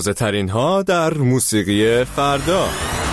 تازه ترین ها در موسیقی فردا.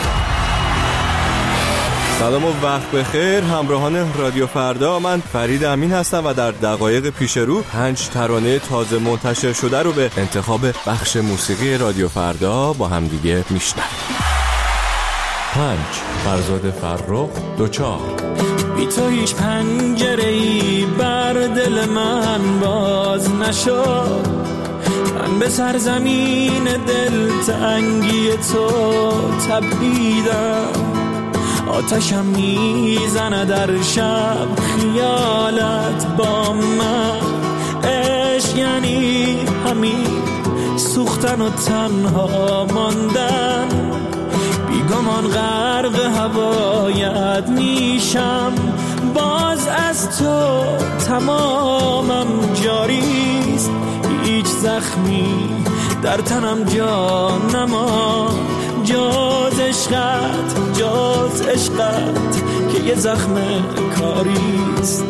سلام و وقت بخیر همراهان رادیو فردا، من فرید امین هستم و در دقایق پیش رو 5 ترانه تازه منتشر شده رو به انتخاب بخش موسیقی رادیو فردا با هم دیگه میشنویم. 5. فرزاد فرخ دوچار. بی تو هیچ پنجره‌ای بر دل من باز نشد، من به سرزمین دلتنگی تو تپیدم، آتشم میزنه در شب خیالت با من، عشق یعنی همین سوختن و تنها ماندن، بیگمان غرق هوایت میشم، باز از تو تمامم جاریست، هیچ زخمی در تنم جا نما، جاز عشقت که یه زخم کاریست.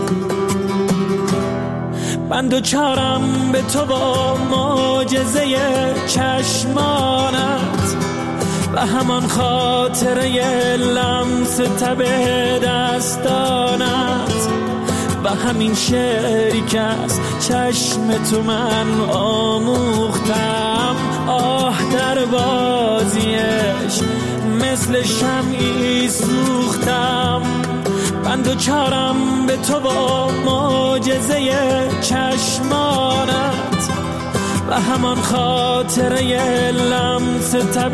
من دوچارم به تو با معجزه چشمانت و همان خاطره لمس تب دستانت و همین شعری که از چشم تو من آموختم، آه در بازیش مثل شمعی سوختم. من دوچارم به تو با معجزه چشمانت و همان خاطره لمس تب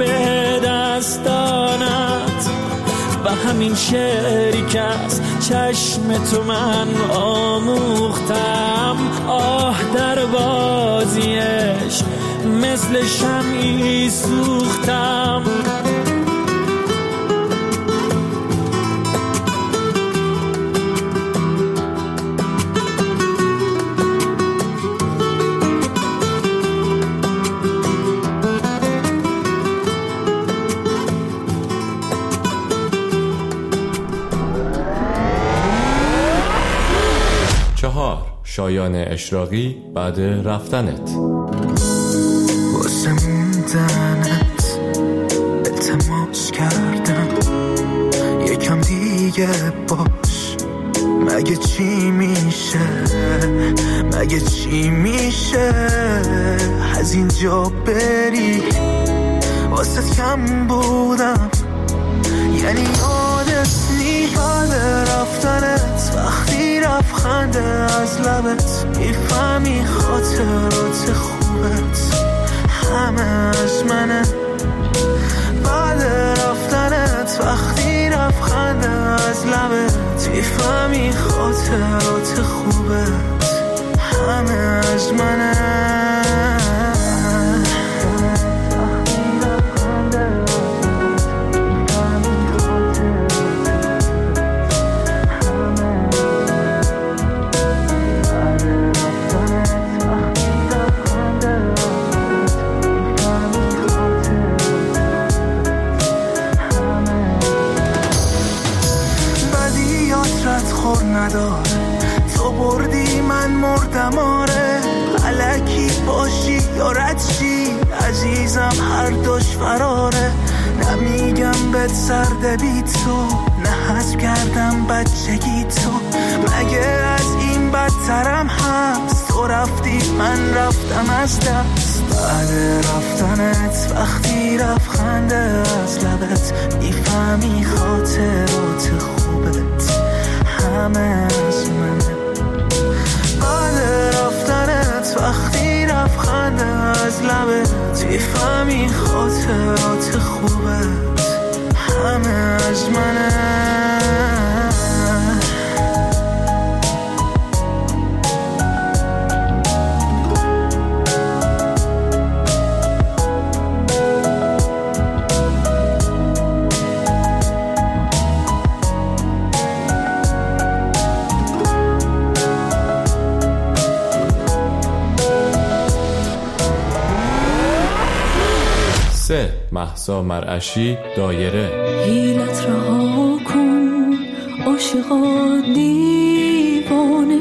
دستانت و همین شعری که از چشم تو من آموختم، آه در بازیش مثل شمعی سوختم. شایان اشراقی بعد رفتنت. واسه موندنت التماس کردم یکم دیگه باش، مگه چی میشه از اینجا بری، واسه کم بودم یعنی یادت نیاد رفتنت، وقتی رفخنده از لبت میفهمی خاطرات خوبت همه از منه، بعد رفتنت وقتی رفخنده از لبت میفهمی خاطرات خوبت همه از منه. تو بردی من مردم، آره الکی باشی یا رد شی عزیزم هر دوش فراره، نمیگم بهت سرده بی تو، نه حذف کردم بچگی تو، مگه از این بدترم هست، تو رفتی من رفتم از دست، بعد رفتنت وقتی رفخنده از لبت میفهمی خاطرات خوبت همه از منه، بعد رفتنت وقتی رفخنده از لبت میفهمی خاطرات خوبت همه از منه. مهسا مرعشی دایره. حیلت رها کن عاشقا، دیوانه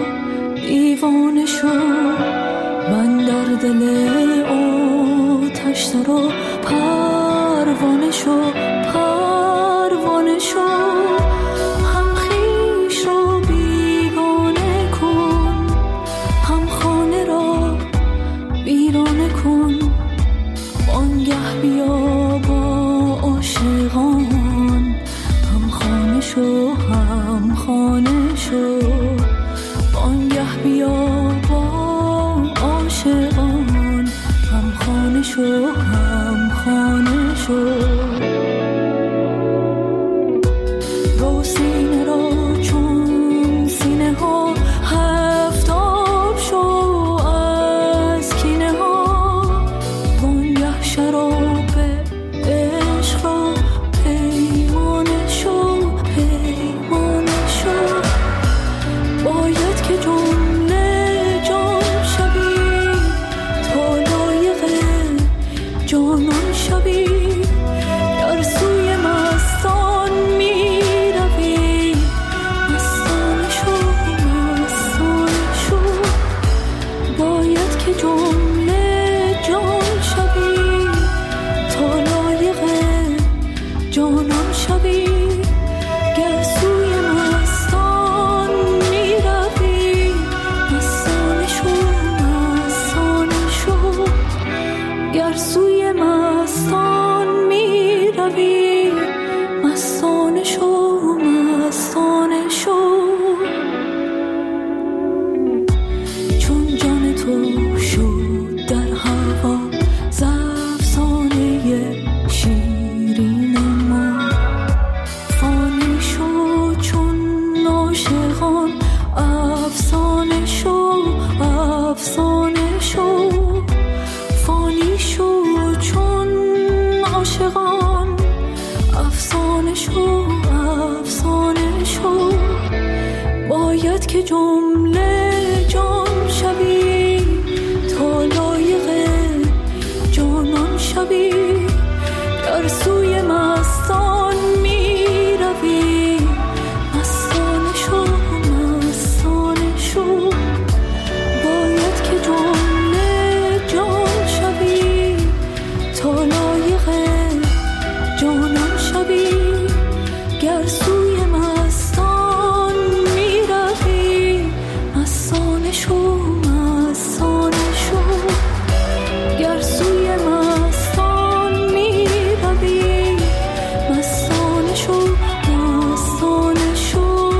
شو، من در دل آتش گذشته رو پروانه شو پروانه شو هم خویش رو بیگانه کن هم خانه را ویرانه کن وانگه بیا با عاشقان هم خانه شو هم خانه شو وانگه بیا با عاشقان هم خانه شو هم خانه شو رو سینه را چون سینه ها هفتاب شو از کینه ها وانگه شراب عشق را پیمانه شو پیمانه شو باید که جمله جان شوی تا لایق جانان شوی در سوی مستان می روی مستانه شو مستانه شو باید که جمله جان شوی تا لایق جانان شوی گر سوی مستان می روی مستانه شو مستانه شو گر سوی مستان می روی مستانه شو مستانه شو چون جان تو شد در هوا ز افسانه شیرین ما فانی شو چون عاشقان افسانه شو افسانه شو فانی شو چون عاشقان افسانه شو افسانه شو باید که جمله جان شوی تا لایق جانان شوی در سوی مستان می روی مستانه شو مستانه شو باید که جمله جان شوی تا لایق جانان شوی گر سوی مستان می روی مستانه شو مستانه شو گر سوی مستان می روی مستانه شو مستانه شو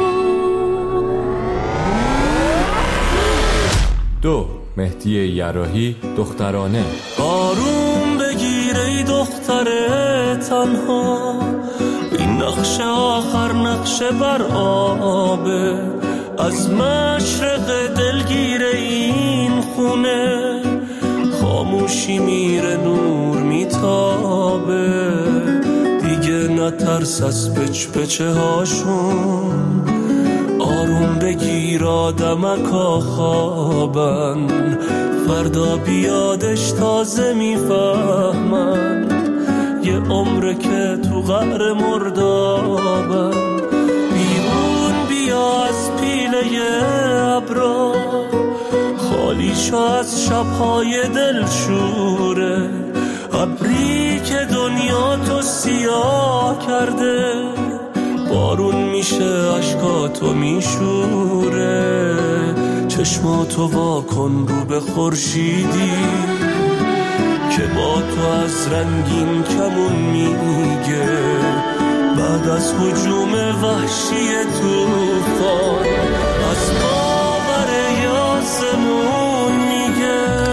2. مهدی یراحی دخترانه. آروم بگیر ای دختر تنها این نقش آخر نقش بر آبه از مشرق دلگیر این خونه خاموشی میره نور میتابه دیگه نترس از پچ پچه هاشون آروم بگیر آدمکا خوابن فردا بیادش تازه میفهمن یه عمره که تو قعر مردابن بیرون بیا از پیله ابرا خالی شو از شبهای دلشوره ابری که دنیا تو سیاه کرده بارون میشه عشقاتو میشوره چشماتو واکن رو به خورشیدی که با تو از رنگین کمون میگه بعد از هجوم وحشی طوفان از باور آسمون میگه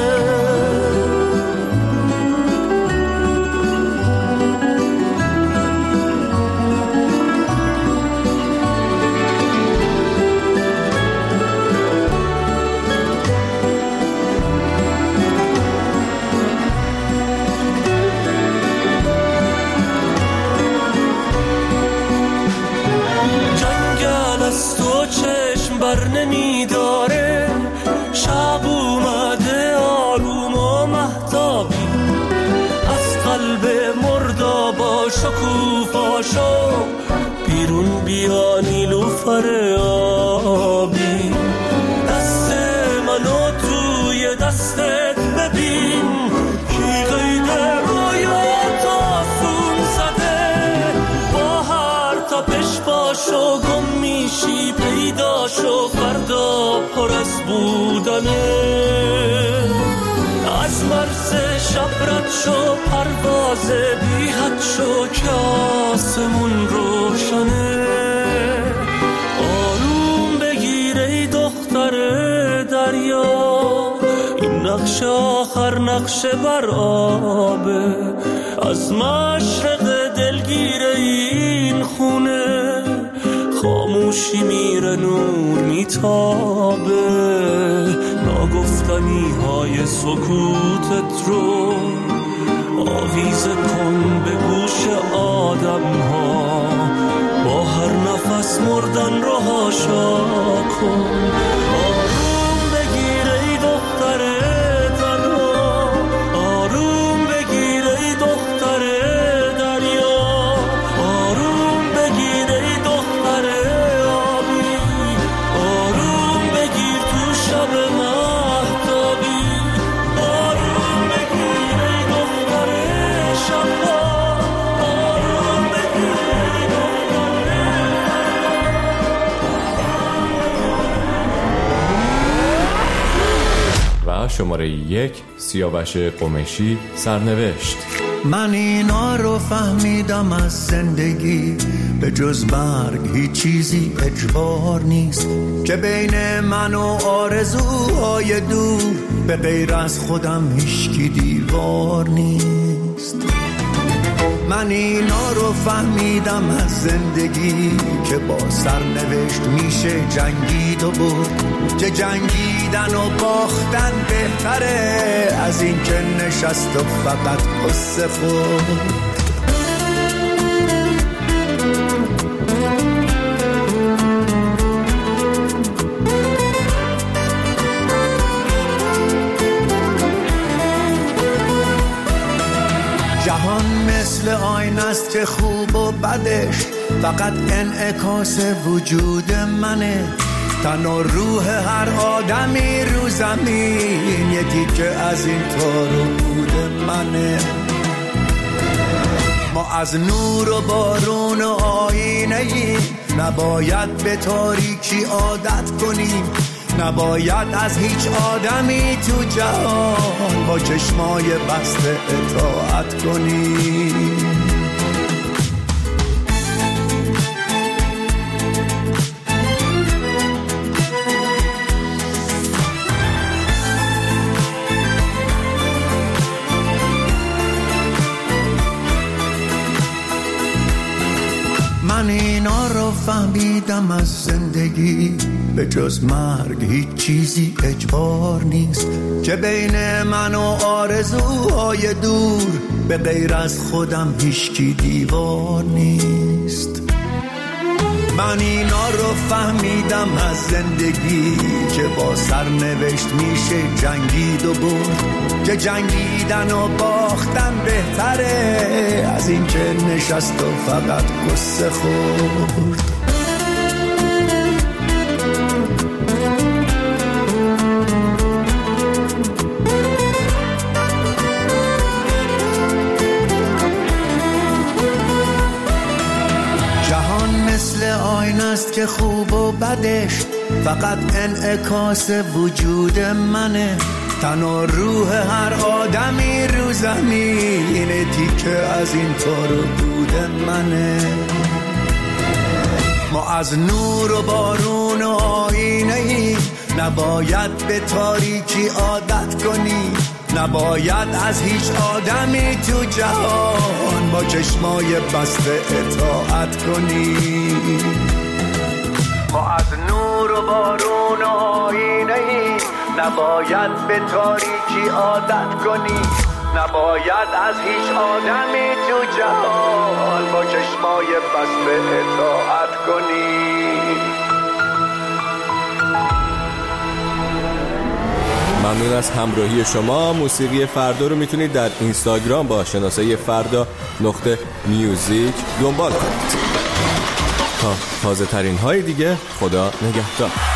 بر نمیداره شب اومده آروم و مهتابی از قلب مردابا شکوفاشو بیرون بیا نیلوفر آبی دست منو توی دستت ببین کی روشنه. از مرز شب رد شو پرواز بی حد شو که آسمون روشنه. آروم بگیر ای دختر دریا، این نقش آخر نقش بر آبه. از مشرق دلگیر این خونه خاموشی میره نور میتابه. ناگفتنی های سکوتت رو آویزه کن به گوش آدم ها، با هر نفس مردن رو هاشا کن. آروم بگیر ای دختر تنها، آروم بگیر ای دختر دریا، آروم بگیر ای دختر آبی، آروم بگیر تو شب مهتابی، آروم بگیر ای دختر شبا، آروم بگیر ای دختر. و شماره 1 سیاوش قمیشی سرنوشت. من اینا رو فهمیدم از زندگی، به جز مرگ هیچ چیزی اجبار نیست، که بین من و آرزوهای دور به غیر از خودم هیچکی دیوار نیست. من اینا رو فهمیدم از زندگی، که با سرنوشت میشه جنگید و برد، که جنگیدن و باختن بهتره از این که نشست و فقط قصه خورد. جهان مثل آینه است که خوب و بدش فقط انعکاس وجود منه. تن و روح هر آدمی رو زمین یه تیکه از این تار و بود منه. ما از نور و بارون و آینه ایم، نباید به تاریکی عادت کنیم، نباید از هیچ آدمی تو جهان با چشمای بسته اطاعت کنیم. من اینا رو فهمیدم از زندگی، به جز مرگ هیچ چیزی اجبار نیست، که بین من و آرزوهای دور به غیر از خودم هیچکی دیوار نیست. من اینا رو فهمیدم از زندگی، که با سرنوشت میشه جنگید و برد، که جنگیدن و باختن بهتره از این که نشست و فقط قصه خورد. که خوب و بدش فقط انعکاس وجود منه. تن و روح هر آدمی رو زمین تیکه از این تارو بود منه. ما از نور و بارون و آینه ایم، نباید به تاریکی عادت کنیم، نباید از هیچ آدمی تو جهان با چشمای بسته اطاعت کنیم. ما از نور و بارون و آینه ایم، نباید به تاریکی عادت کنیم، نباید از هیچ آدمی تو جهان با چشمای بسته اطاعت کنیم. ممنون از همراهی شما. موسیقی فردا رو میتونید در اینستاگرام با شناسه فردا.میوزیک دنبال کنید. تا تازه ترین های دیگه، خدا نگهدار.